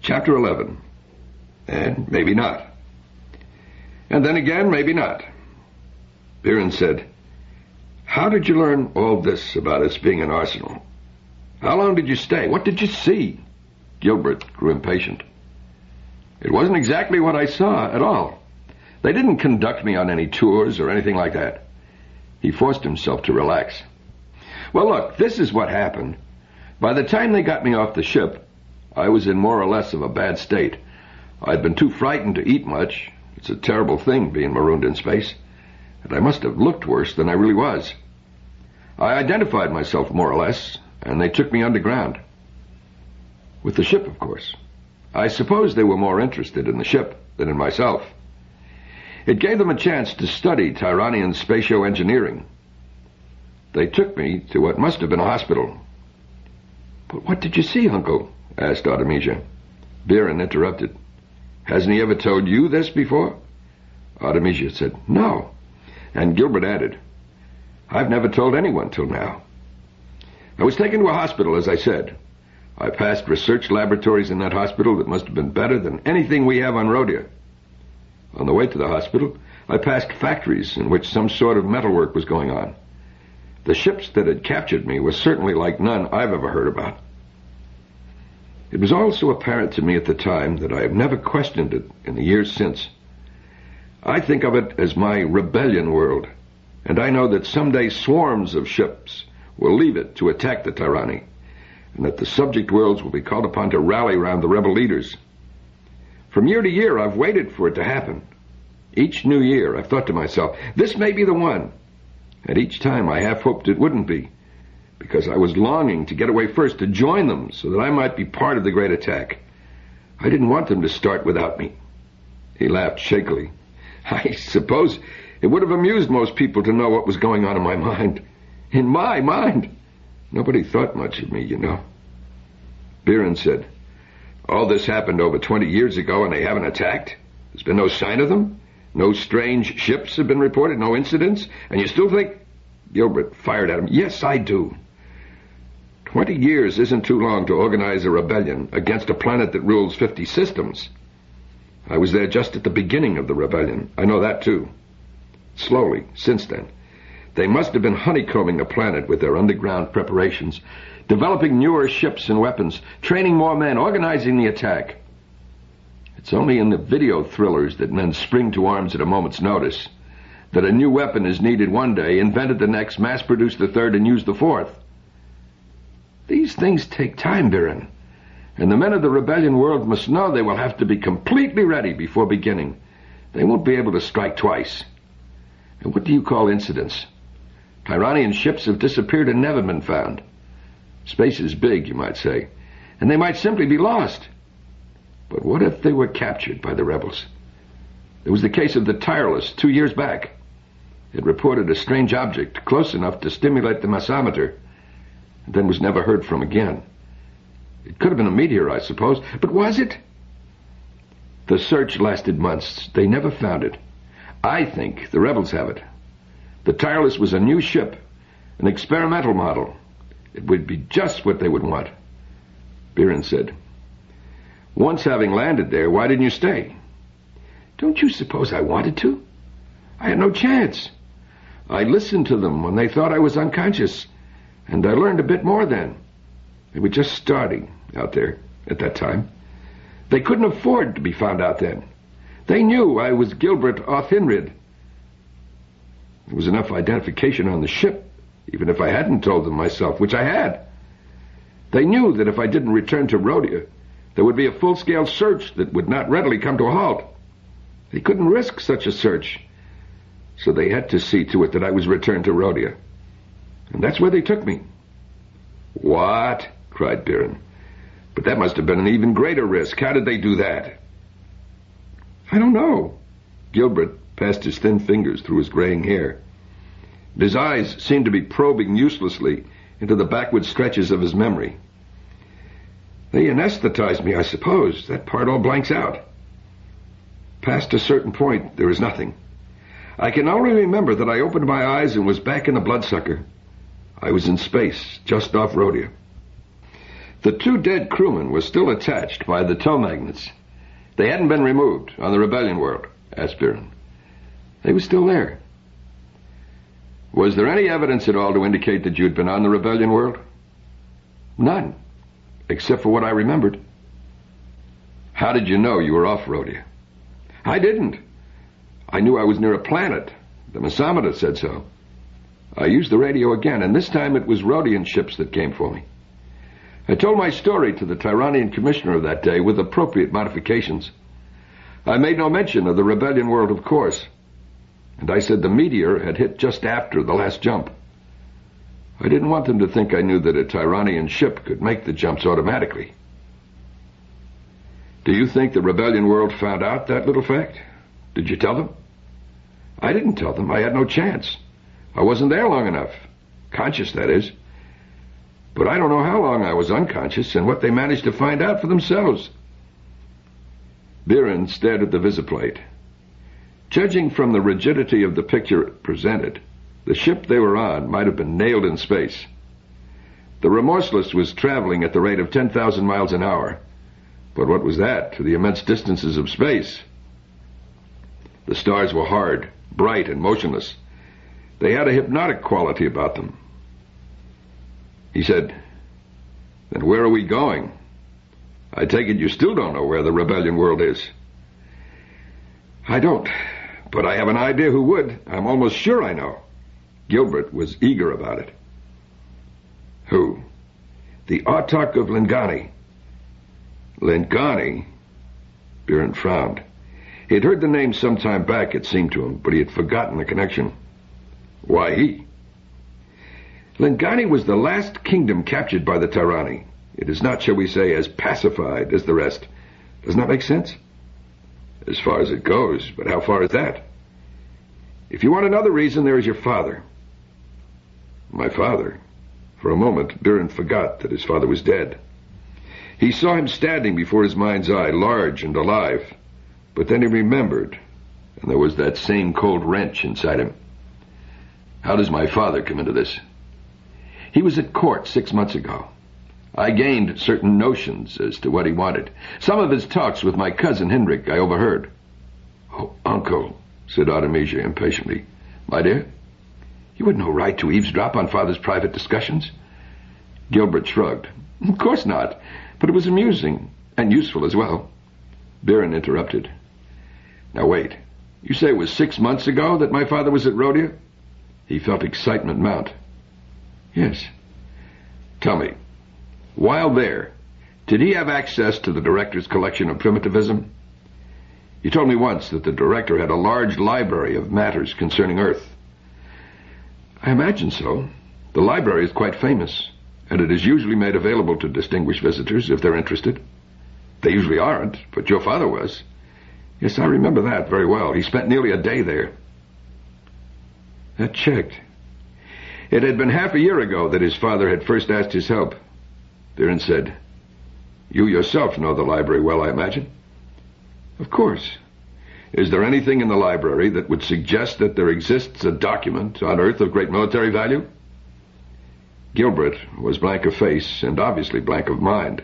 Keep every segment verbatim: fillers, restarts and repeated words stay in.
Chapter eleven. And maybe not. And then again, maybe not. Buren said, "How did you learn all this about us being an arsenal? How long did you stay? What did you see?" Gilbert grew impatient. "It wasn't exactly what I saw at all. They didn't conduct me on any tours or anything like that." He forced himself to relax. "Well, look, this is what happened. By the time they got me off the ship, I was in more or less of a bad state. I'd been too frightened to eat much. It's a terrible thing being marooned in space. And I must have looked worse than I really was. I identified myself more or less, and they took me underground. With the ship, of course. I suppose they were more interested in the ship than in myself. It gave them a chance to study Tyranian spatio-engineering. They took me to what must have been a hospital." "But what did you see, Uncle?" asked Artemisia. Buren interrupted. "Hasn't he ever told you this before?" Artemisia said, "No." And Gilbert added, "I've never told anyone till now. I was taken to a hospital, as I said. I passed research laboratories in that hospital that must have been better than anything we have on Rhodia. On the way to the hospital, I passed factories in which some sort of metalwork was going on. The ships that had captured me were certainly like none I've ever heard about. It was also apparent to me at the time that I have never questioned it in the years since. I think of it as my rebellion world, and I know that someday swarms of ships will leave it to attack the Tyrani, and that the subject worlds will be called upon to rally around the rebel leaders. From year to year, I've waited for it to happen. Each new year, I've thought to myself, this may be the one. And each time I half hoped it wouldn't be, because I was longing to get away first, to join them, so that I might be part of the great attack. I didn't want them to start without me." He laughed shakily. "I suppose it would have amused most people to know what was going on in my mind. In my mind! Nobody thought much of me, you know." Buren said, "All this happened over twenty years ago, and they haven't attacked? There's been no sign of them? No strange ships have been reported, no incidents, and you still think—" Gilbert fired at him. "Yes, I do. Twenty years isn't too long to organize a rebellion against a planet that rules fifty systems. I was there just at the beginning of the rebellion. I know that, too. Slowly, since then, they must have been honeycombing the planet with their underground preparations, developing newer ships and weapons, training more men, organizing the attack. It's only in the video thrillers that men spring to arms at a moment's notice, that a new weapon is needed one day, invented the next, mass-produced the third, and used the fourth. These things take time, Buren, and the men of the rebellion world must know they will have to be completely ready before beginning. They won't be able to strike twice. And what do you call incidents? Tyranian ships have disappeared and never been found. Space is big, you might say, and they might simply be lost. But what if they were captured by the rebels? There was the case of the Tireless two years back. It reported a strange object close enough to stimulate the massometer, and then was never heard from again. It could have been a meteor, I suppose, but was it? The search lasted months. They never found it. I think the rebels have it. The Tireless was a new ship, an experimental model. It would be just what they would want. Buren said, "Once having landed there, why didn't you stay?" "Don't you suppose I wanted to? I had no chance. I listened to them when they thought I was unconscious, and I learned a bit more then. They were just starting out there at that time. They couldn't afford to be found out then. They knew I was Gilbert Othinrid. There was enough identification on the ship, even if I hadn't told them myself, which I had. They knew that if I didn't return to Rhodia, there would be a full-scale search that would not readily come to a halt. They couldn't risk such a search, so they had to see to it that I was returned to Rhodia. And that's where they took me." "What?" cried Buren. "But that must have been an even greater risk. How did they do that?" "I don't know." Gilbert passed his thin fingers through his graying hair. His eyes seemed to be probing uselessly into the backward stretches of his memory. "They anesthetized me, I suppose. That part all blanks out. Past a certain point, there is nothing. I can only remember that I opened my eyes and was back in the bloodsucker. I was in space, just off Rhodia. The two dead crewmen were still attached by the tow magnets. They hadn't been removed on the Rebellion World, asked Buren. They were still there. Was there any evidence at all to indicate that you'd been on the Rebellion World? None, except for what I remembered. How did you know you were off Rhodia? I didn't. I knew I was near a planet. The Mesometer said so. I used the radio again, and this time it was Rhodian ships that came for me. I told my story to the Tyranian commissioner of that day with appropriate modifications. I made no mention of the Rebellion World, of course, and I said the meteor had hit just after the last jump. I didn't want them to think I knew that a Tyranian ship could make the jumps automatically. Do you think the Rebellion World found out that little fact? Did you tell them? I didn't tell them. I had no chance. I wasn't there long enough. Conscious, that is. But I don't know how long I was unconscious and what they managed to find out for themselves. Buren stared at the visiplate. Judging from the rigidity of the picture it presented, the ship they were on might have been nailed in space. The Remorseless was traveling at the rate of ten thousand miles an hour. But what was that to the immense distances of space? The stars were hard, bright, and motionless. They had a hypnotic quality about them. He said, "Then where are we going? I take it you still don't know where the Rebellion World is." I don't, but I have an idea who would. I'm almost sure I know. Gilbert was eager about it. Who? The Autarch of Lingani. Lingani? Buren frowned. He had heard the name some time back, it seemed to him, but he had forgotten the connection. Why he? Lingani was the last kingdom captured by the Tyrani. It is not, shall we say, as pacified as the rest. Doesn't that make sense? As far as it goes, but how far is that? If you want another reason, there is your father. My father? For a moment, Buren forgot that his father was dead. He saw him standing before his mind's eye, large and alive. But then he remembered, and there was that same cold wrench inside him. How does my father come into this? He was at court six months ago. I gained certain notions as to what he wanted. Some of his talks with my cousin Hendrik I overheard. Oh, Uncle, said Artemisia impatiently. My dear, you had no right to eavesdrop on Father's private discussions. Gilbert shrugged. Of course not, but it was amusing, and useful as well. Buren interrupted. Now wait, you say it was six months ago that my father was at Rhodia? He felt excitement mount. Yes. Tell me, while there, did he have access to the director's collection of primitivism? You told me once that the director had a large library of matters concerning Earth. I imagine so. The library is quite famous, and it is usually made available to distinguished visitors if they're interested. They usually aren't, but your father was. Yes, I remember that very well. He spent nearly a day there. That checked. It had been half a year ago that his father had first asked his help. Buren said, You yourself know the library well, I imagine? Of course. Is there anything in the library that would suggest that there exists a document on Earth of great military value? Gilbert was blank of face and obviously blank of mind.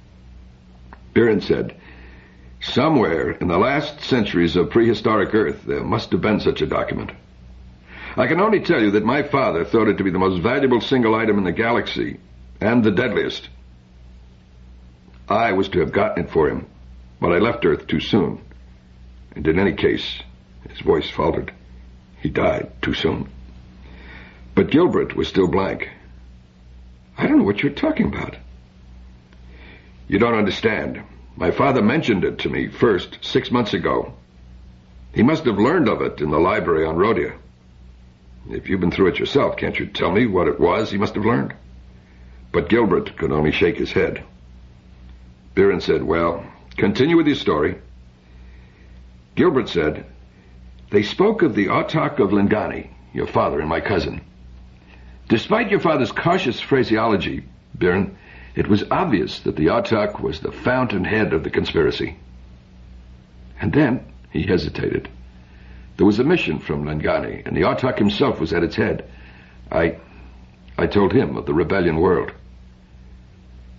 Buren said, Somewhere in the last centuries of prehistoric Earth there must have been such a document. I can only tell you that my father thought it to be the most valuable single item in the galaxy, and the deadliest. I was to have gotten it for him, but I left Earth too soon. And in any case, his voice faltered, he died too soon. But Gilbert was still blank. I don't know what you're talking about. You don't understand. My father mentioned it to me first six months ago. He must have learned of it in the library on Rhodia. If you've been through it yourself, can't you tell me what it was he must have learned? But Gilbert could only shake his head. Buren said, Well, continue with your story. Gilbert said, They spoke of the Autarch of Lingani, your father and my cousin. Despite your father's cautious phraseology, Buren, it was obvious that the Autarch was the fountainhead of the conspiracy. And then he hesitated. There was a mission from Lingani, and the Autarch himself was at its head. I... I told him of the Rebellion World.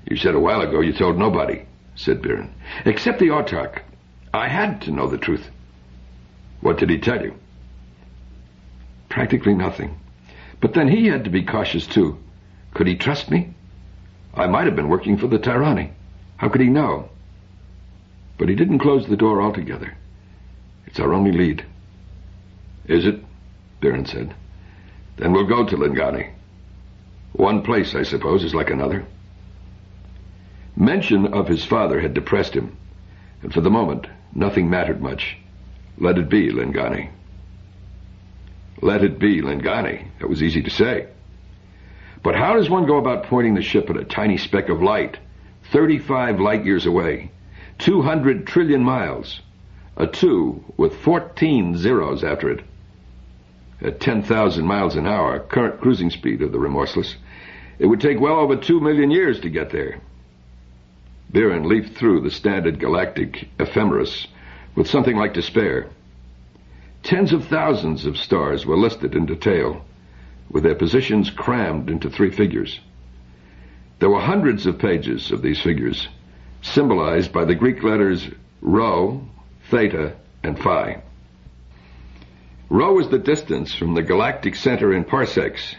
You said a while ago you told nobody, said Biren. Except the autarch. I had to know the truth. What did he tell you? Practically nothing. But then he had to be cautious, too. Could he trust me? I might have been working for the Tyranni. How could he know? But he didn't close the door altogether. It's our only lead. Is it? Biren said. Then we'll go to Lingani. One place, I suppose, is like another. Mention of his father had depressed him, and for the moment, nothing mattered much. Let it be, Lingani. Let it be, Lingani. That was easy to say. But how does one go about pointing the ship at a tiny speck of light, thirty-five light years away, two hundred trillion miles, a two with fourteen zeros after it? At ten thousand miles an hour, current cruising speed of the Remorseless, it would take well over two million years to get there. Biren leafed through the standard galactic ephemeris with something like despair. Tens of thousands of stars were listed in detail, with their positions crammed into three figures. There were hundreds of pages of these figures, symbolized by the Greek letters Rho, Theta, and Phi. Rho is the distance from the galactic center in parsecs.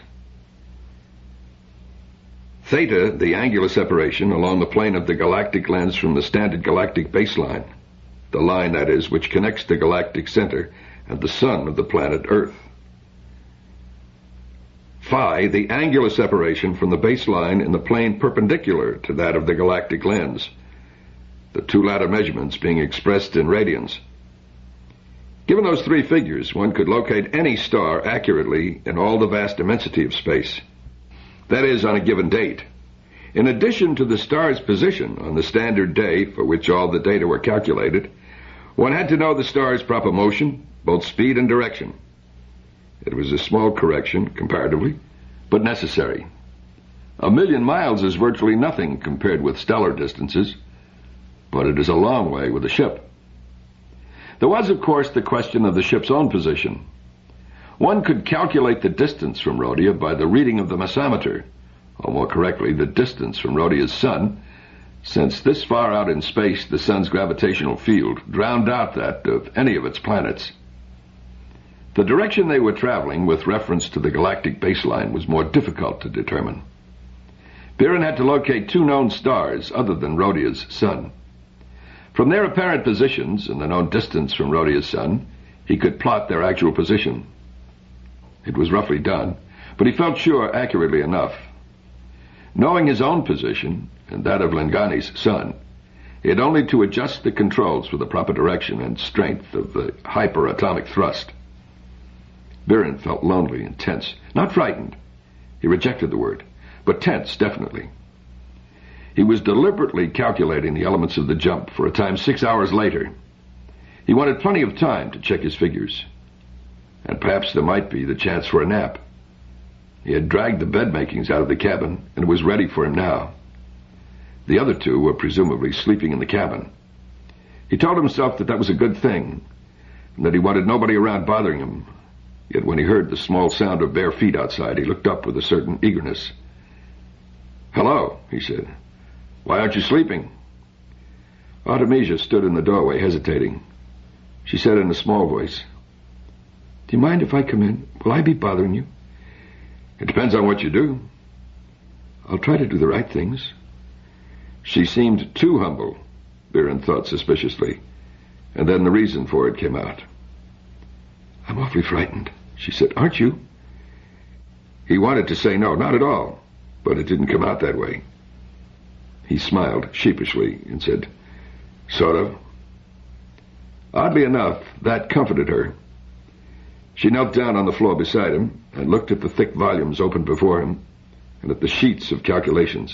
Theta, the angular separation along the plane of the galactic lens from the standard galactic baseline, the line, that is, which connects the galactic center and the sun of the planet Earth. Phi, the angular separation from the baseline in the plane perpendicular to that of the galactic lens, the two latter measurements being expressed in radians. Given those three figures, one could locate any star accurately in all the vast immensity of space. That is, on a given date. In addition to the star's position on the standard day for which all the data were calculated, one had to know the star's proper motion, both speed and direction. It was a small correction, comparatively, but necessary. A million miles is virtually nothing compared with stellar distances, but it is a long way with a ship. There was, of course, the question of the ship's own position. One could calculate the distance from Rhodia by the reading of the masometer, or more correctly, the distance from Rhodia's sun, since this far out in space the sun's gravitational field drowned out that of any of its planets. The direction they were traveling with reference to the galactic baseline was more difficult to determine. Biren had to locate two known stars other than Rhodia's sun. From their apparent positions and the known distance from Rhodia's sun, he could plot their actual position. It was roughly done, but he felt sure accurately enough. Knowing his own position and that of Lingani's sun, he had only to adjust the controls for the proper direction and strength of the hyperatomic thrust. Biren felt lonely and tense, not frightened. He rejected the word, but tense, definitely. He was deliberately calculating the elements of the jump for a time six hours later. He wanted plenty of time to check his figures, and perhaps there might be the chance for a nap. He had dragged the bed makings out of the cabin, and it was ready for him now. The other two were presumably sleeping in the cabin. He told himself that that was a good thing, and that he wanted nobody around bothering him. Yet when he heard the small sound of bare feet outside, he looked up with a certain eagerness. "Hello," he said. "Why aren't you sleeping?" Artemisia stood in the doorway, hesitating. She said in a small voice, "Do you mind if I come in? Will I be bothering you?" "It depends on what you do." "I'll try to do the right things." She seemed too humble, Biren thought suspiciously, and then the reason for it came out. "I'm awfully frightened," she said. "Aren't you?" He wanted to say no, not at all, but it didn't come out that way. He smiled sheepishly and said, "Sort of." Oddly enough, that comforted her. She knelt down on the floor beside him and looked at the thick volumes open before him and at the sheets of calculations.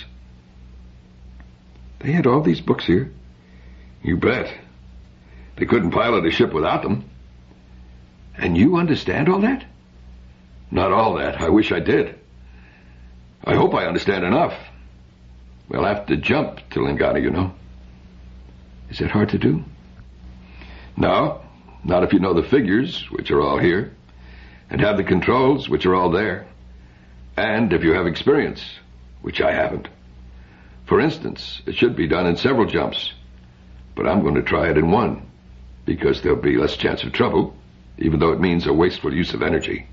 "They had all these books here?" "You bet. They couldn't pilot a ship without them." "And you understand all that?" "Not all that. I wish I did. I hope I understand enough. We'll have to jump to Lingani, you know." "Is that hard to do?" "No, not if you know the figures, which are all here, and have the controls, which are all there, and if you have experience, which I haven't. For instance, it should be done in several jumps, but I'm going to try it in one, because there'll be less chance of trouble, even though it means a wasteful use of energy.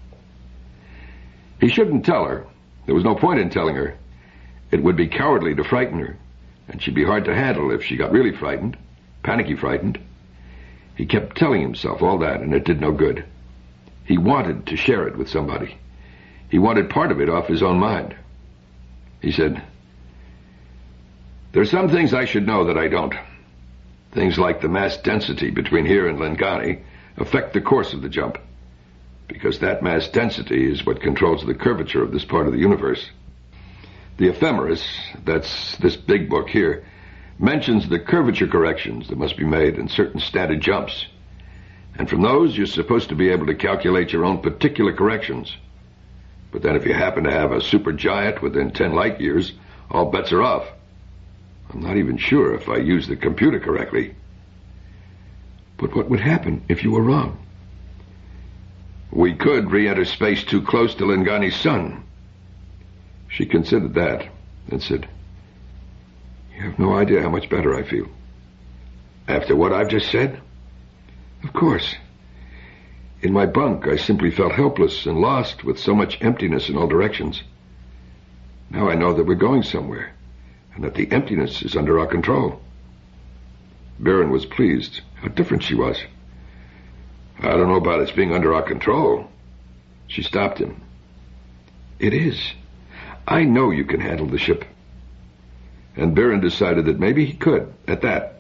He shouldn't tell her. There was no point in telling her. It would be cowardly to frighten her, and she'd be hard to handle if she got really frightened, panicky frightened. He kept telling himself all that, and it did no good. He wanted to share it with somebody. He wanted part of it off his own mind. He said, "There are some things I should know that I don't. Things like the mass density between here and Lingani affect the course of the jump, because that mass density is what controls the curvature of this part of the universe. The ephemeris, that's this big book here, mentions the curvature corrections that must be made in certain standard jumps. And from those, you're supposed to be able to calculate your own particular corrections. But then if you happen to have a supergiant within ten light years, all bets are off. I'm not even sure if I use the computer correctly." "But what would happen if you were wrong?" "We could re-enter space too close to Lingani's sun." She considered that and said, "You have no idea how much better I feel." "After what I've just said?" "Of course. In my bunk, I simply felt helpless and lost with so much emptiness in all directions. Now I know that we're going somewhere, and that the emptiness is under our control." Buren was pleased. How different she was. "I don't know about its being under our control." She stopped him. "It is. I know you can handle the ship." And Buren decided that maybe he could, at that.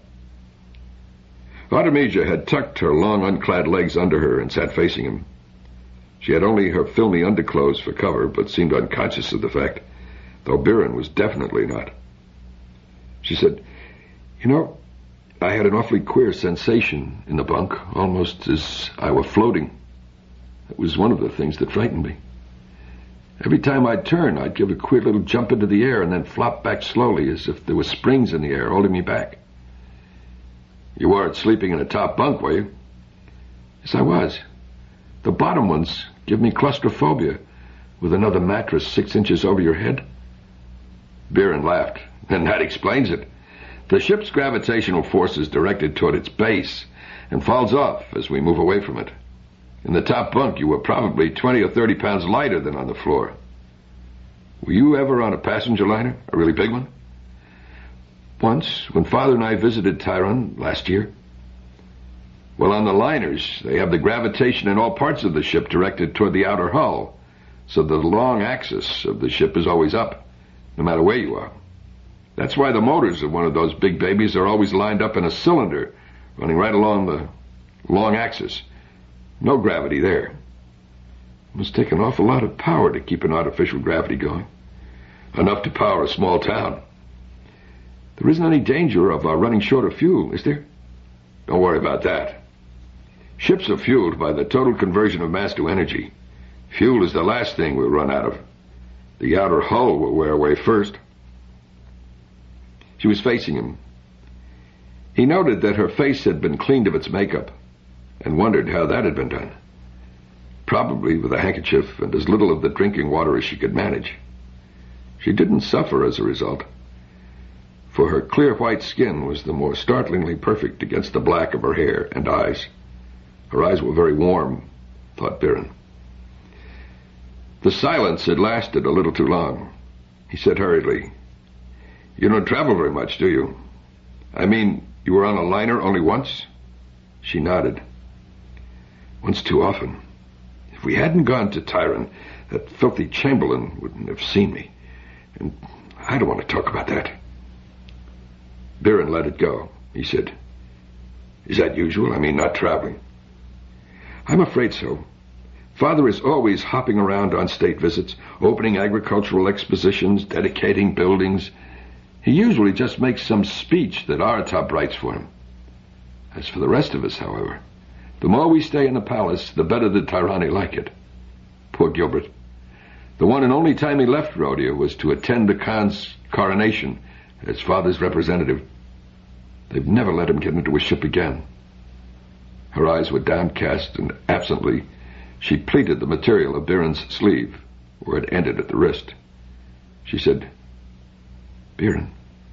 Artemisia had tucked her long unclad legs under her and sat facing him. She had only her filmy underclothes for cover, but seemed unconscious of the fact, though Buren was definitely not. She said, "You know, I had an awfully queer sensation in the bunk, almost as I were floating. It was one of the things that frightened me. Every time I'd turn, I'd give a queer little jump into the air and then flop back slowly, as if there were springs in the air holding me back." "You weren't sleeping in a top bunk, were you?" "Yes, I was. The bottom ones give me claustrophobia, with another mattress six inches over your head." Buren laughed. "And that explains it. The ship's gravitational force is directed toward its base and falls off as we move away from it. In the top bunk, you were probably twenty or thirty pounds lighter than on the floor. Were you ever on a passenger liner, a really big one?" "Once, when Father and I visited Tyron last year." "Well, on the liners, they have the gravitation in all parts of the ship directed toward the outer hull, so the long axis of the ship is always up, no matter where you are. That's why the motors of one of those big babies are always lined up in a cylinder, running right along the long axis. No gravity there. It must take an awful lot of power to keep an artificial gravity going. Enough to power a small town. There isn't any danger of our running short of fuel, is there?" "Don't worry about that. Ships are fueled by the total conversion of mass to energy. Fuel is the last thing we'll run out of. The outer hull will wear away first." She was facing him. He noted that her face had been cleaned of its makeup, and wondered how that had been done. Probably with a handkerchief and as little of the drinking water as she could manage. She didn't suffer as a result, for her clear white skin was the more startlingly perfect against the black of her hair and eyes. Her eyes were very warm, thought Buren. The silence had lasted a little too long. He said hurriedly, "You don't travel very much, do you? I mean, you were on a liner only once?" She nodded. "Once too often. If we hadn't gone to Tyron, that filthy Chamberlain wouldn't have seen me. And I don't want to talk about that." Buren let it go. He said, "Is that usual? I mean, not traveling?" "I'm afraid so. Father is always hopping around on state visits, opening agricultural expositions, dedicating buildings. He usually just makes some speech that Aratop writes for him. As for the rest of us, however, the more we stay in the palace, the better the Tyrani like it. Poor Gilbert. The one and only time he left Rhodia was to attend the Khan's coronation as Father's representative. They've never let him get into a ship again." Her eyes were downcast, and absently she pleated the material of Buren's sleeve, where it ended at the wrist. She said, "Buren,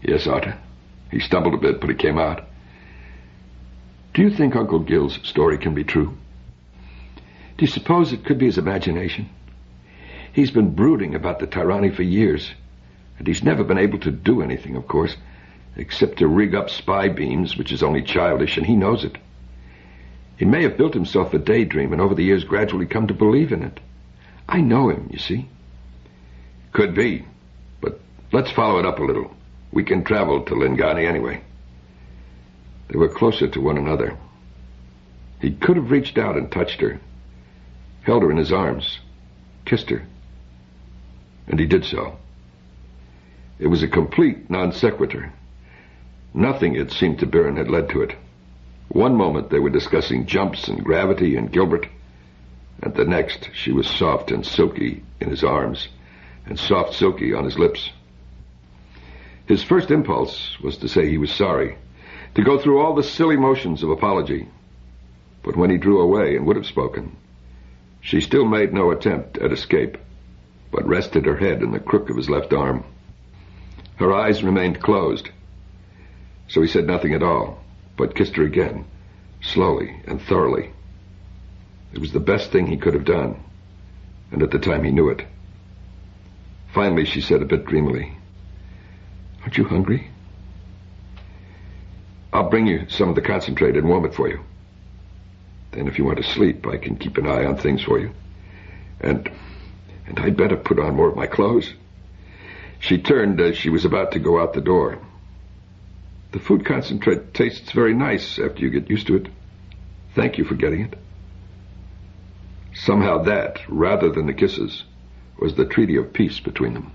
Yes, Arthur. He stumbled a bit, but it came out. Do you think Uncle Gil's story can be true? Do you suppose it could be his imagination? He's been brooding about the tyranny for years, and he's never been able to do anything, of course, except to rig up spy beams, which is only childish, and he knows it. He may have built himself a daydream and over the years gradually come to believe in it. I know him, you see. Could be, but let's follow it up a little. We can travel to Lingani anyway. They were closer to one another. He could have reached out and touched her, held her in his arms, kissed her. And he did so. It was a complete non sequitur. Nothing, it seemed to Biron, had led to it. One moment they were discussing jumps and gravity and Gilbert, and the next she was soft and silky in his arms, and soft silky on his lips. His first impulse was to say he was sorry, to go through all the silly motions of apology. But when he drew away and would have spoken, she still made no attempt at escape, but rested her head in the crook of his left arm. Her eyes remained closed, so he said nothing at all, but kissed her again, slowly and thoroughly. It was the best thing he could have done, and at the time he knew it. Finally, she said a bit dreamily, "Aren't you hungry? I'll bring you some of the concentrate and warm it for you. Then if you want to sleep, I can keep an eye on things for you. And, and I'd better put on more of my clothes." She turned as she was about to go out the door. "The food concentrate tastes very nice after you get used to it. Thank you for getting it." Somehow that, rather than the kisses, was the treaty of peace between them.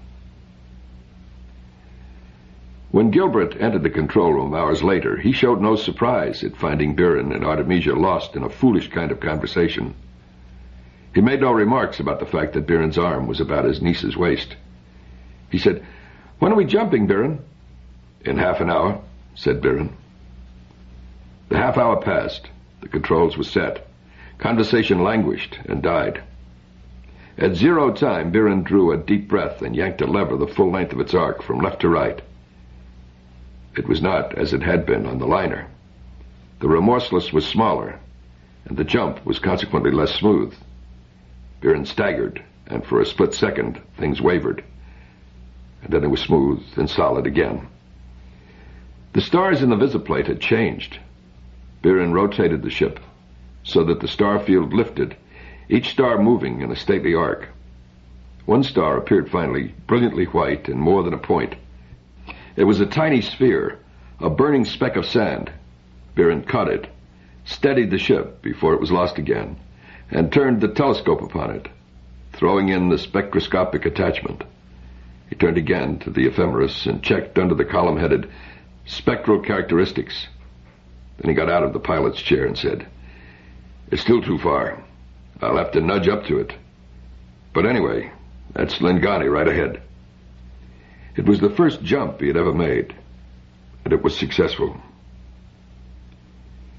When Gilbert entered the control room hours later, he showed no surprise at finding Biron and Artemisia lost in a foolish kind of conversation. He made no remarks about the fact that Biron's arm was about his niece's waist. He said, "When are we jumping, Biron?" "In half an hour," said Biron. The half hour passed. The controls were set. Conversation languished and died. At zero time, Biron drew a deep breath and yanked a lever the full length of its arc from left to right. It was not as it had been on the liner. The Remorseless was smaller, and the jump was consequently less smooth. Biron staggered, and for a split second, things wavered. And then it was smooth and solid again. The stars in the visiplate had changed. Biron rotated the ship so that the star field lifted, each star moving in a stately arc. One star appeared finally, brilliantly white and more than a point. It was a tiny sphere, a burning speck of sand. Biron caught it, steadied the ship before it was lost again, and turned the telescope upon it, throwing in the spectroscopic attachment. He turned again to the ephemeris and checked under the column headed Spectral Characteristics. Then he got out of the pilot's chair and said, "It's still too far. I'll have to nudge up to it. But anyway, that's Lingani right ahead." It was the first jump he had ever made, and it was successful.